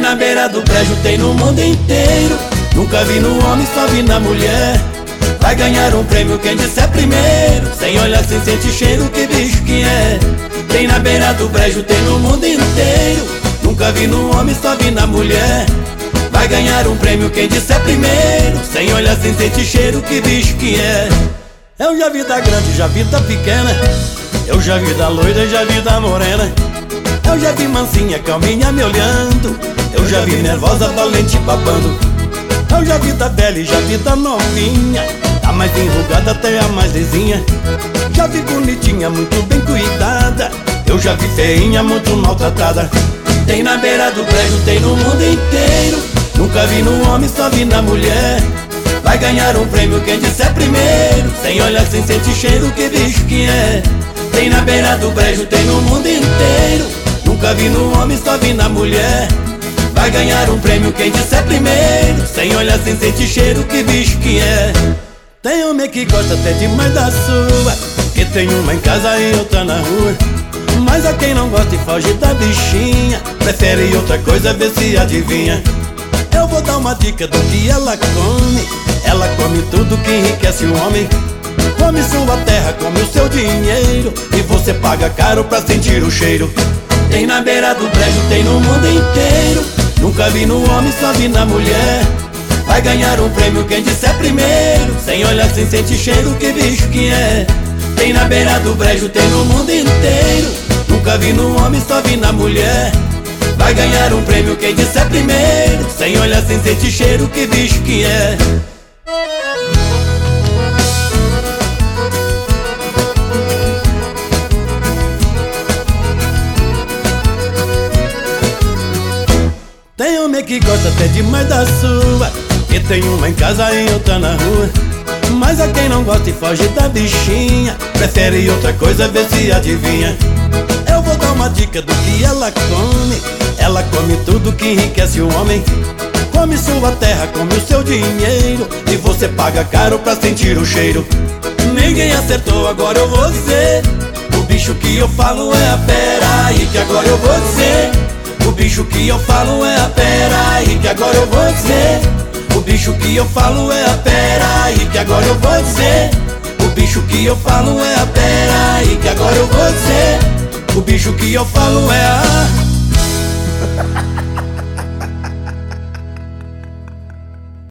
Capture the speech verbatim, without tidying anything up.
na beira do brejo, tem no mundo inteiro. Nunca vi no homem, só vi na mulher. Vai ganhar um prêmio quem disser primeiro. Sem olhar, sem sentir cheiro, que bicho que é. Tem na beira do brejo, tem no mundo inteiro. Nunca vi no homem, só vi na mulher. Vai ganhar um prêmio quem disser primeiro. Sem olhar, sem sentir cheiro, que bicho que é. Eu já vi da grande, já vi da pequena. Eu já vi da loira, já vi da morena. Eu já vi mansinha, calminha me olhando. Eu já vi nervosa, valente babando. Eu já vi da velha e já vi da novinha. A mais enrugada até a mais lisinha. Já vi bonitinha, muito bem cuidada. Eu já vi feinha, muito maltratada. Tem na beira do brejo, tem no mundo inteiro. Nunca vi no homem, só vi na mulher. Vai ganhar um prêmio quem disser primeiro. Sem olhar, sem sentir cheiro, que bicho que é. Tem na beira do brejo, tem no mundo inteiro. Nunca vi no homem, só vi na mulher. Vai ganhar um prêmio quem disser primeiro. Sem olhar, sem sentir cheiro, que bicho que é. Tem homem que gosta até demais da sua, que tem uma em casa e outra na rua. Mas a quem não gosta e foge da bichinha, prefere outra coisa, ver se adivinha. Eu vou dar uma dica do que ela come. Ela come tudo que enriquece o homem. Come sua terra, come o seu dinheiro, e você paga caro pra sentir o cheiro. Tem na beira do brejo, tem no mundo inteiro. Nunca vi no homem, só vi na mulher. Vai ganhar um prêmio quem disser primeiro. Sem olhar, sem sentir cheiro, que bicho que é. Tem na beira do brejo, tem no mundo inteiro. Nunca vi no homem, só vi na mulher. Vai ganhar um prêmio quem disser primeiro. Sem olhar, sem sentir cheiro, que bicho que é. Tem homem que gosta até demais da sua, que tem uma em casa e outra na rua. Mas a quem não gosta e foge da bichinha, prefere outra coisa, ver se adivinha. Eu vou dar uma dica do que ela come. Ela come tudo que enriquece o homem. Come sua terra, come o seu dinheiro, e você paga caro pra sentir o cheiro. Ninguém acertou, agora eu vou dizer. O bicho que eu falo é a pera, aí que agora eu vou dizer. O bicho que eu falo é a pera, aí que agora eu vou dizer. O bicho que eu falo é a pera, aí que agora eu vou dizer. O bicho que eu falo é a pera, aí que agora eu vou dizer. O bicho que eu falo é a...